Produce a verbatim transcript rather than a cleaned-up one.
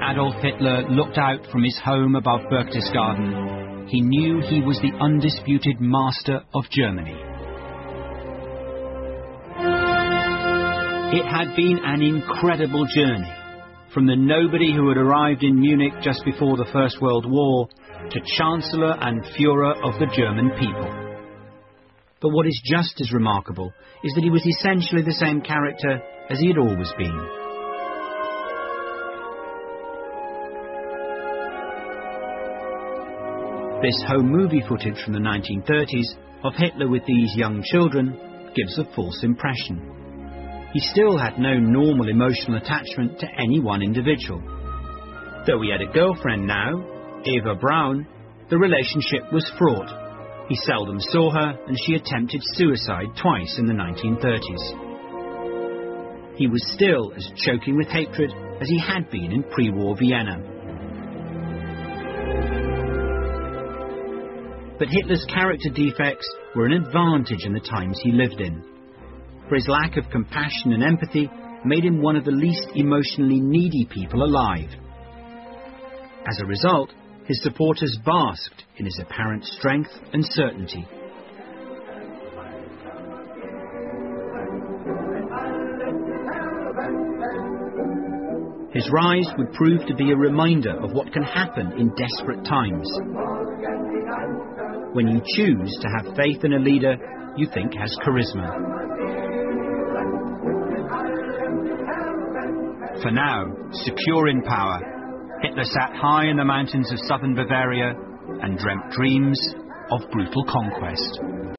Adolf Hitler looked out from his home above Berchtesgaden, he knew he was the undisputed master of Germany. It had been an incredible journey, from the nobody who had arrived in Munich just before the First World War to Chancellor and Führer of the German people. But what is just as remarkable is that he was essentially the same character as he had always been. This home movie footage from the nineteen thirties of Hitler with these young children gives a false impression. He still had no normal emotional attachment to any one individual. Though he had a girlfriend now, Eva Braun, the relationship was fraught. He seldom saw her, and she attempted suicide twice in the nineteen thirties. He was still as choking with hatred as he had been in pre-war Vienna. But Hitler's character defects were an advantage in the times he lived in. For his lack of compassion and empathy made him one of the least emotionally needy people alive. As a result, his supporters basked in his apparent strength and certainty. His rise would prove to be a reminder of what can happen in desperate times. When you choose to have faith in a leader you think has charisma. For now, secure in power, Hitler sat high in the mountains of southern Bavaria and dreamt dreams of brutal conquest.